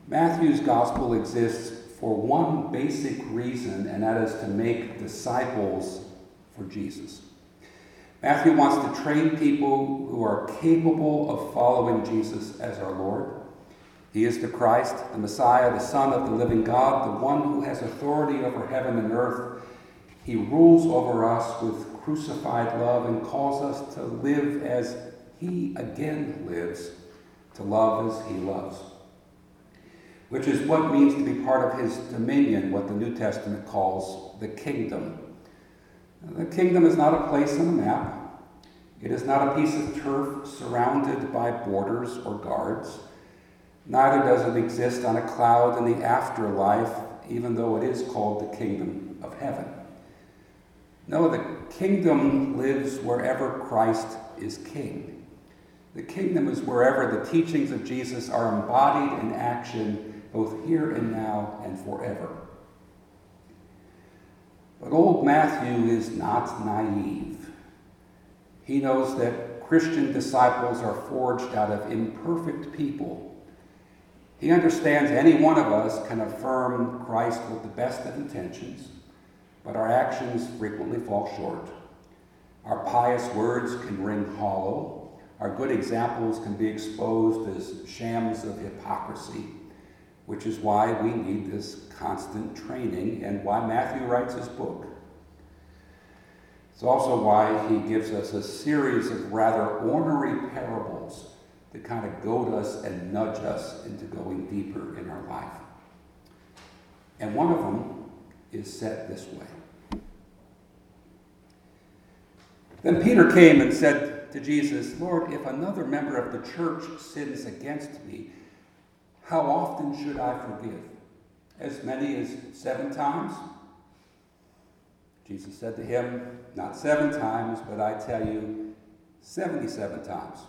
Matthew's gospel exists for one basic reason, and that is to make disciples for Jesus. Matthew wants to train people who are capable of following Jesus as our Lord. He is the Christ, the Messiah, the Son of the living God, the one who has authority over heaven and earth. He rules over us with crucified love and calls us to live as he again lives, to love as he loves, which is what it means to be part of his dominion, what the New Testament calls the kingdom. The kingdom is not a place on a map. It is not a piece of turf surrounded by borders or guards. Neither does it exist on a cloud in the afterlife, even though it is called the kingdom of heaven. No, the kingdom lives wherever Christ is king. The kingdom is wherever the teachings of Jesus are embodied in action, both here and now and forever. But old Matthew is not naive. He knows that Christian disciples are forged out of imperfect people. He understands any one of us can affirm Christ with the best of intentions, but our actions frequently fall short. Our pious words can ring hollow. Our good examples can be exposed as shams of hypocrisy, which is why we need this constant training and why Matthew writes his book. It's also why he gives us a series of rather ornery parables that kind of goad us and nudge us into going deeper in our life. And one of them is set this way. Then Peter came and said to Jesus, "Lord, if another member of the church sins against me, how often should I forgive? As many as 7 times?" Jesus said to him, "Not 7 times, but I tell you, 77 times.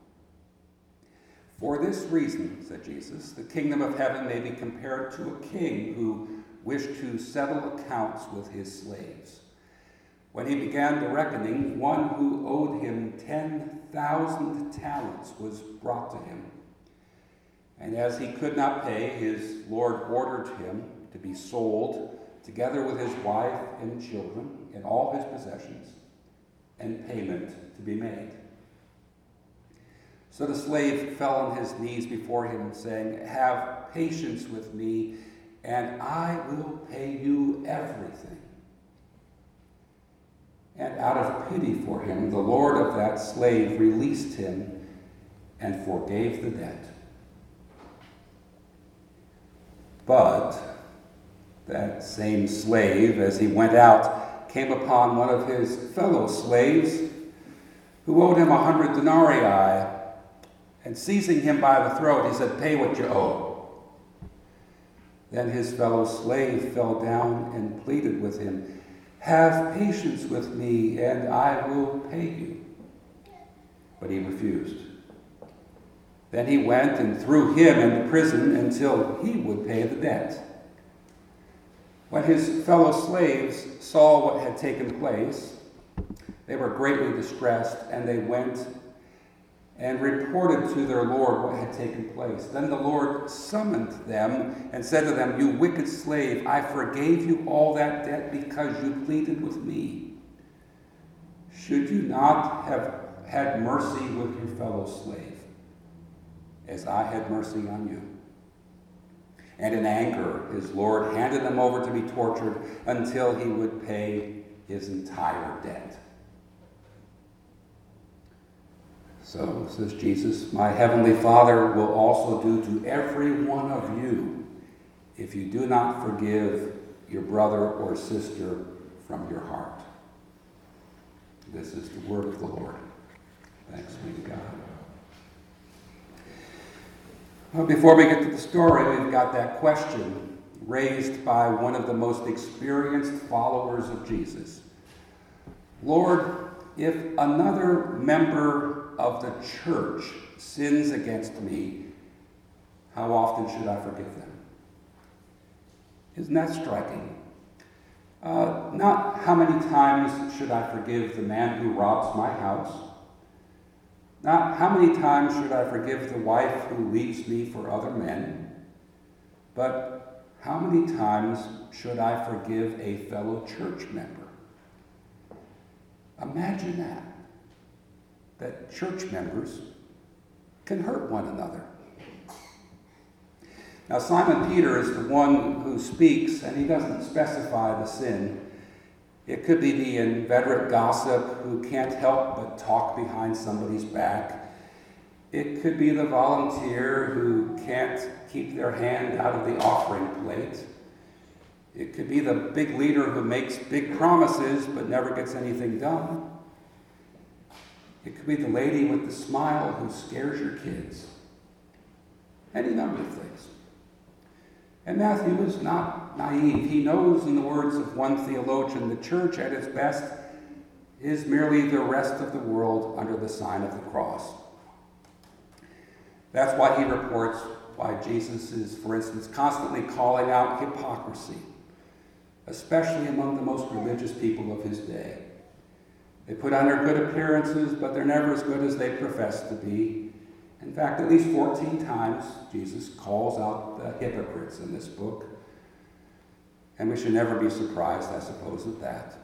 For this reason," said Jesus, "the kingdom of heaven may be compared to a king who wished to settle accounts with his slaves. When he began the reckoning, one who owed him 10,000 talents was brought to him. And as he could not pay, his Lord ordered him to be sold, together with his wife and children and all his possessions, and payment to be made. So the slave fell on his knees before him, saying, 'Have patience with me, and I will pay you everything.' And out of pity for him, the Lord of that slave released him and forgave the debt. But that same slave, as he went out, came upon one of his fellow slaves who owed him 100 denarii, and seizing him by the throat, he said, 'Pay what you owe.' Then his fellow slave fell down and pleaded with him, 'Have patience with me, and I will pay you.' But he refused. Then he went and threw him into prison until he would pay the debt. When his fellow slaves saw what had taken place, they were greatly distressed, and they went and reported to their Lord what had taken place. Then the Lord summoned them and said to them, 'You wicked slave, I forgave you all that debt because you pleaded with me. Should you not have had mercy with your fellow slave, as I had mercy on you?' And in anger, his Lord handed him over to be tortured until he would pay his entire debt. So, says Jesus, my heavenly Father will also do to every one of you if you do not forgive your brother or sister from your heart." This is the word of the Lord. Thanks be to God. Well, before we get to the story, we've got that question raised by one of the most experienced followers of Jesus. "Lord, if another member of the church sins against me, how often should I forgive them?" Isn't that striking? Not how many times should I forgive the man who robs my house. Not how many times should I forgive the wife who leaves me for other men. But how many times should I forgive a fellow church member? Imagine that church members can hurt one another. Now, Simon Peter is the one who speaks, and he doesn't specify the sin. It could be the inveterate gossip who can't help but talk behind somebody's back. It could be the volunteer who can't keep their hand out of the offering plate. It could be the big leader who makes big promises but never gets anything done. It could be the lady with the smile who scares your kids. Any number of things. And Matthew is not naive. He knows, in the words of one theologian, the church at its best is merely the rest of the world under the sign of the cross. That's why he reports why Jesus is, for instance, constantly calling out hypocrisy, especially among the most religious people of his day. They put on their good appearances, but they're never as good as they profess to be. In fact, at least 14 times, Jesus calls out the hypocrites in this book. And we should never be surprised, I suppose, at that.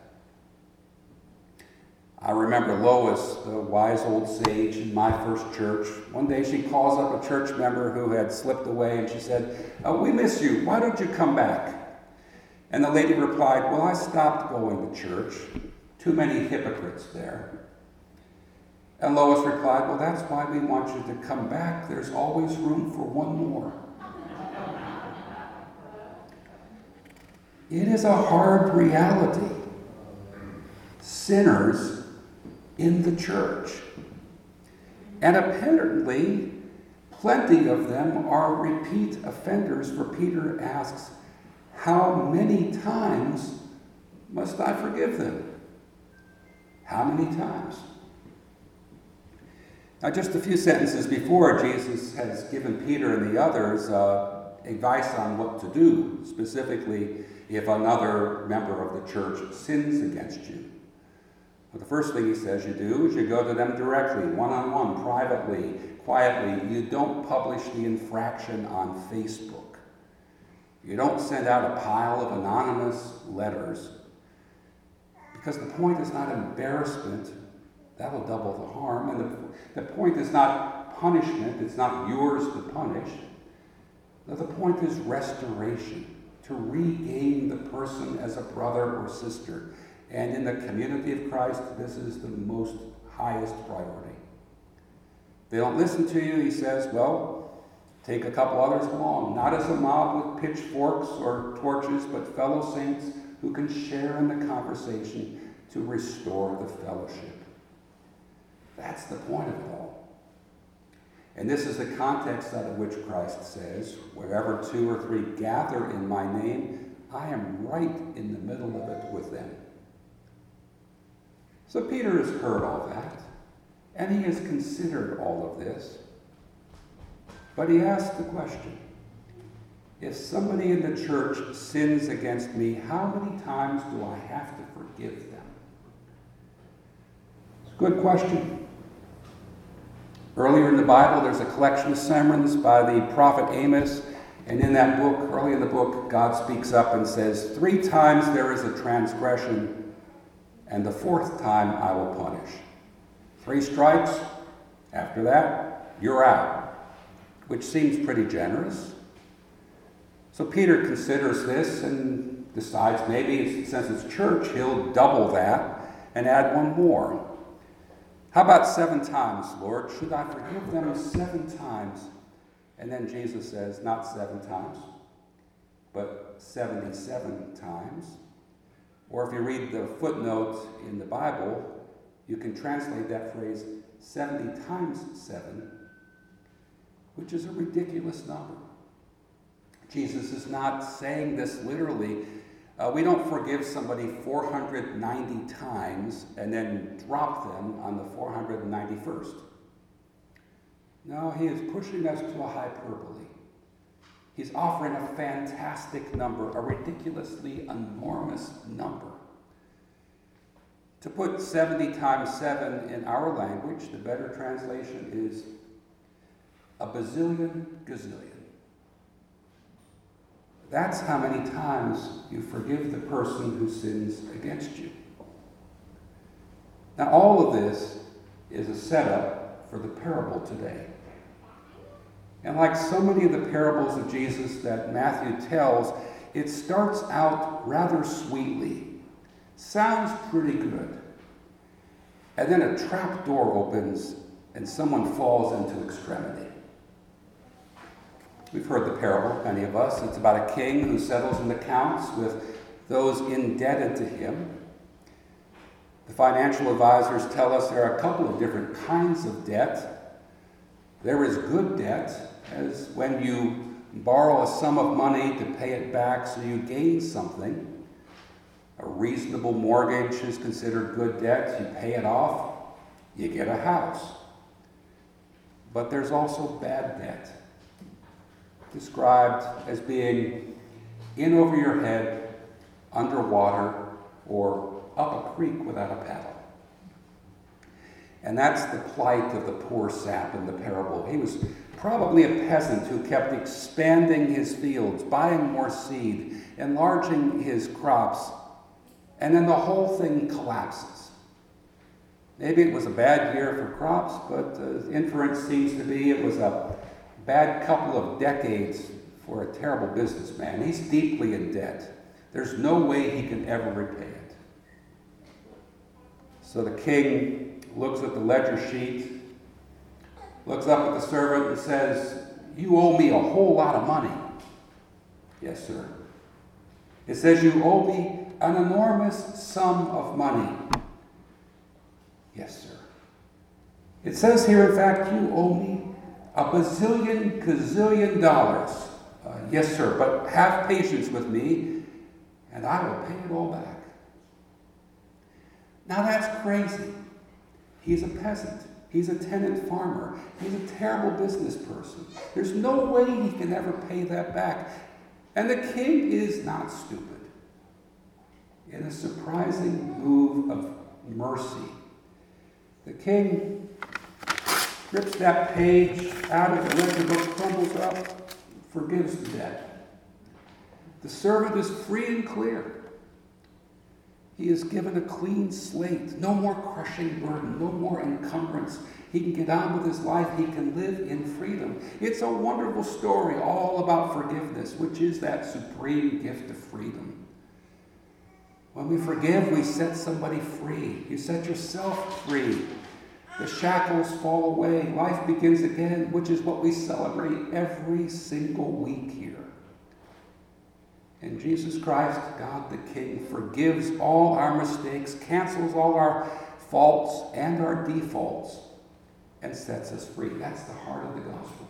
I remember Lois, the wise old sage in my first church. One day she calls up a church member who had slipped away, and she said, "We miss you. Why don't you come back?" And the lady replied, "Well, I stopped going to church. Too many hypocrites there." And Lois replied, "Well, that's why we want you to come back. There's always room for one more." It is a hard reality. Sinners in the church. And apparently, plenty of them are repeat offenders, for Peter asks, "How many times must I forgive them?" How many times? Now, just a few sentences before, Jesus has given Peter and the others advice on what to do, specifically if another member of the church sins against you. Well, the first thing he says you do is you go to them directly, one-on-one, privately, quietly. You don't publish the infraction on Facebook. You don't send out a pile of anonymous letters, because the point is not embarrassment. That will double the harm. And the point is not punishment. It's not yours to punish. No, the point is restoration, to regain the person as a brother or sister. And in the community of Christ, this is the most highest priority. They don't listen to you, he says, well, take a couple others along. Not as a mob with pitchforks or torches, but fellow saints who can share in the conversation to restore the fellowship. That's the point of it all. And this is the context out of which Christ says, "Wherever 2 or 3 gather in my name, I am right in the middle of it with them." So Peter has heard all that, and he has considered all of this. But he asks the question, if somebody in the church sins against me, how many times do I have to forgive them? It's a good question. Earlier in the Bible, there's a collection of sermons by the prophet Amos, and in that book, early in the book, God speaks up and says, 3 times there is a transgression, and the 4th time I will punish. 3 strikes, after that, you're out, which seems pretty generous. So Peter considers this and decides maybe, since it's church, he'll double that and add 1 more. How about 7 times, Lord? Should I forgive them 7 times? And then Jesus says, not 7 times, but 77 times. Or if you read the footnote in the Bible, you can translate that phrase 70 times 7, which is a ridiculous number. Jesus is not saying this literally. We don't forgive somebody 490 times and then drop them on the 491st. No, he is pushing us to a hyperbole. He's offering a fantastic number, a ridiculously enormous number. To put 70 times 7 in our language, the better translation is a bazillion gazillion. That's how many times you forgive the person who sins against you. Now, all of this is a setup for the parable today. And like so many of the parables of Jesus that Matthew tells, it starts out rather sweetly. Sounds pretty good. And then a trap door opens and someone falls into extremity. We've heard the parable, many of us. It's about a king who settles an accounts with those indebted to him. The financial advisors tell us there are a couple of different kinds of debt. There is good debt, as when you borrow a sum of money to pay it back so you gain something. A reasonable mortgage is considered good debt. You pay it off, you get a house. But there's also bad debt, described as being in over your head, underwater, or up a creek without a paddle. And that's the plight of the poor sap in the parable. He was probably a peasant who kept expanding his fields, buying more seed, enlarging his crops, and then the whole thing collapses. Maybe it was a bad year for crops, but the inference seems to be it was a bad couple of decades for a terrible businessman. He's deeply in debt. There's no way he can ever repay it. So the king looks at the ledger sheet, looks up at the servant and says, "You owe me a whole lot of money." "Yes, sir." It says, "You owe me an enormous sum of money." "Yes, sir." It says here, in fact, "You owe me a bazillion, gazillion dollars." "Yes, sir, but have patience with me, and I will pay it all back." Now that's crazy. He's a peasant. He's a tenant farmer. He's a terrible business person. There's no way he can ever pay that back. And the king is not stupid. In a surprising move of mercy, the king rips that page out of the ledger book, crumbles up, forgives the debt. The servant is free and clear. He is given a clean slate, no more crushing burden, no more encumbrance. He can get on with his life. He can live in freedom. It's a wonderful story all about forgiveness, which is that supreme gift of freedom. When we forgive, we set somebody free. You set yourself free. The shackles fall away. Life begins again, which is what we celebrate every single week here. And Jesus Christ, God the King, forgives all our mistakes, cancels all our faults and our defaults, and sets us free. That's the heart of the gospel.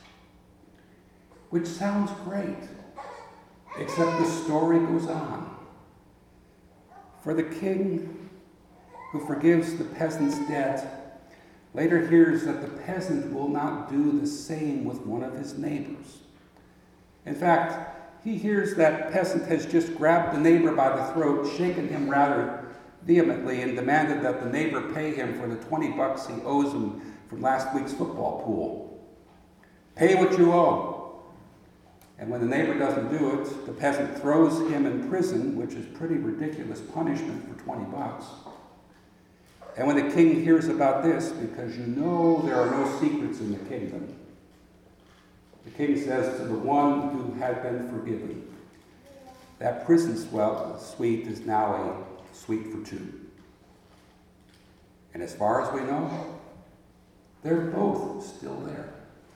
Which sounds great, except the story goes on. For the king who forgives the peasant's debt later hears that the peasant will not do the same with one of his neighbors. In fact, he hears that peasant has just grabbed the neighbor by the throat, shaken him rather vehemently, and demanded that the neighbor pay him for the $20 he owes him from last week's football pool. "Pay what you owe." And when the neighbor doesn't do it, the peasant throws him in prison, which is pretty ridiculous punishment for $20. And when the king hears about this, because you know there are no secrets in the kingdom, the king says to the one who had been forgiven, "That prison suite is now a suite for two." And as far as we know, they're both still there.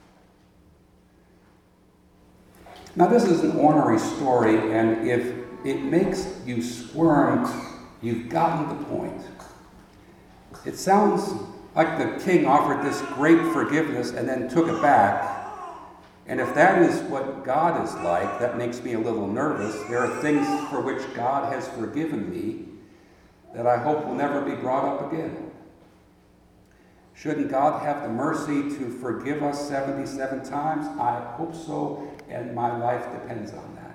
Now this is an ornery story, and if it makes you squirm, you've gotten the point. It sounds like the king offered this great forgiveness and then took it back. And if that is what God is like, that makes me a little nervous. There are things for which God has forgiven me that I hope will never be brought up again. Shouldn't God have the mercy to forgive us 77 times? I hope so, and my life depends on that.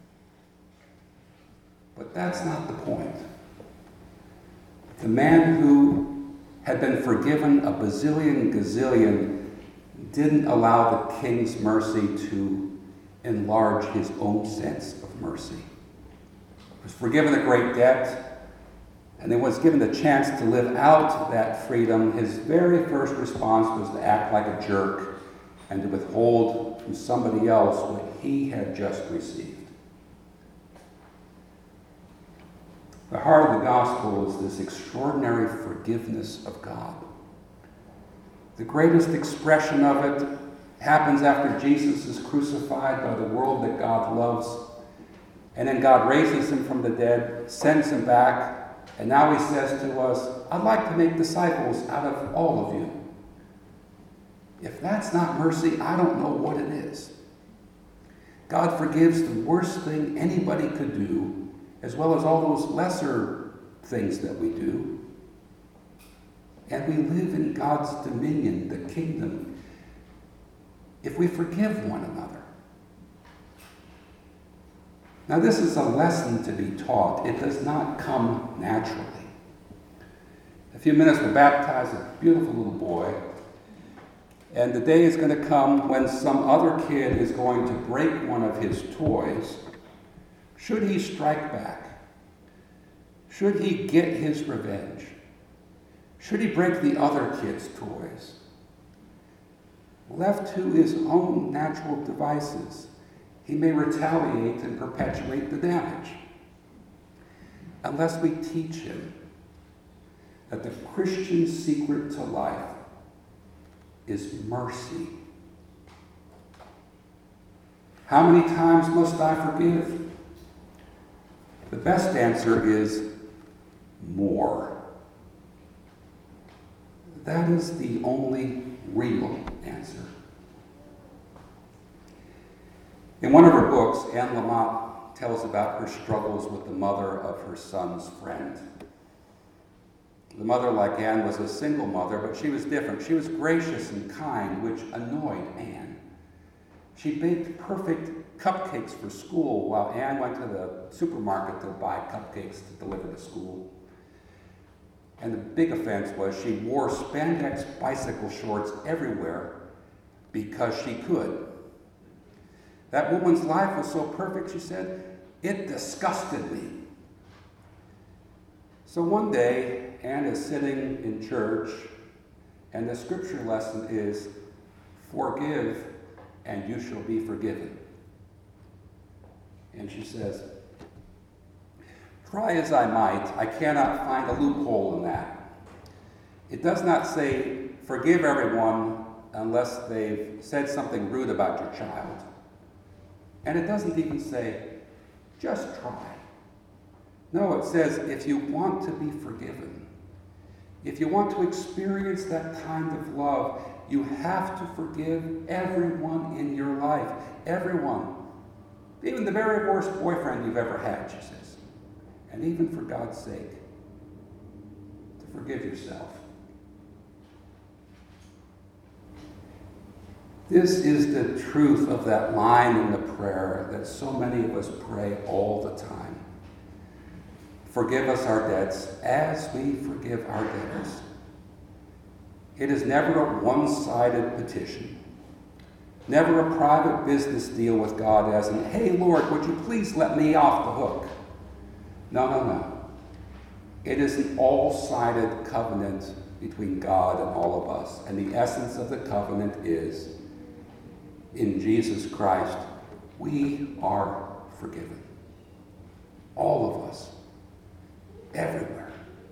But that's not the point. The man who had been forgiven a bazillion gazillion didn't allow the king's mercy to enlarge his own sense of mercy. He was forgiven a great debt, and then was given the chance to live out that freedom. His very first response was to act like a jerk and to withhold from somebody else what he had just received. The heart of the gospel is this extraordinary forgiveness of God. The greatest expression of it happens after Jesus is crucified by the world that God loves. And then God raises him from the dead, sends him back, and now he says to us, I'd like to make disciples out of all of you. If that's not mercy, I don't know what it is. God forgives the worst thing anybody could do, as well as all those lesser things that we do. And we live in God's dominion, the kingdom, if we forgive one another. Now, this is a lesson to be taught. It does not come naturally. In a few minutes, we'll baptize a beautiful little boy. And the day is going to come when some other kid is going to break one of his toys. Should he strike back? Should he get his revenge? Should he break the other kid's toys? Left to his own natural devices, he may retaliate and perpetuate the damage. Unless we teach him that the Christian secret to life is mercy. How many times must I forgive? The best answer is more. That is the only real answer. In one of her books, Anne Lamott tells about her struggles with the mother of her son's friend. The mother, like Anne, was a single mother, but she was different. She was gracious and kind, which annoyed Anne. She baked perfect cupcakes for school while Anne went to the supermarket to buy cupcakes to deliver to school. And the big offense was she wore spandex bicycle shorts everywhere because she could. That woman's life was so perfect, she said, it disgusted me. So one day, Anne is sitting in church, and the scripture lesson is, forgive, and you shall be forgiven. And she says, try as I might, I cannot find a loophole in that. It does not say, forgive everyone unless they've said something rude about your child. And it doesn't even say, just try. No, it says, if you want to be forgiven, if you want to experience that kind of love, you have to forgive everyone in your life. Everyone. Even the very worst boyfriend you've ever had, she says. And even for God's sake, to forgive yourself. This is the truth of that line in the prayer that so many of us pray all the time. Forgive us our debts as we forgive our debtors. It is never a one-sided petition. Never a private business deal with God as in, hey, Lord, would you please let me off the hook? No. It is an all-sided covenant between God and all of us. And the essence of the covenant is, in Jesus Christ, we are forgiven. All of us. Everywhere.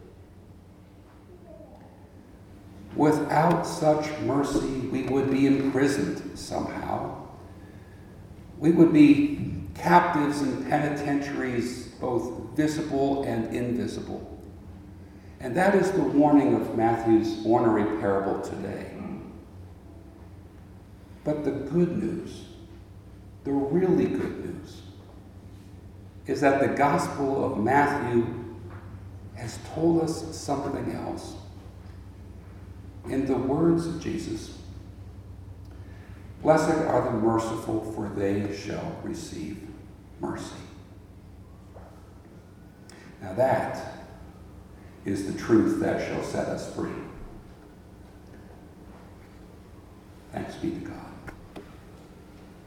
Without such mercy, we would be imprisoned somehow. We would be captives in penitentiaries, both visible and invisible. And that is the warning of Matthew's ornery parable today. But the good news, the really good news, is that the Gospel of Matthew has told us something else. In the words of Jesus, blessed are the merciful, for they shall receive mercy. Now that is the truth that shall set us free. Thanks be to God.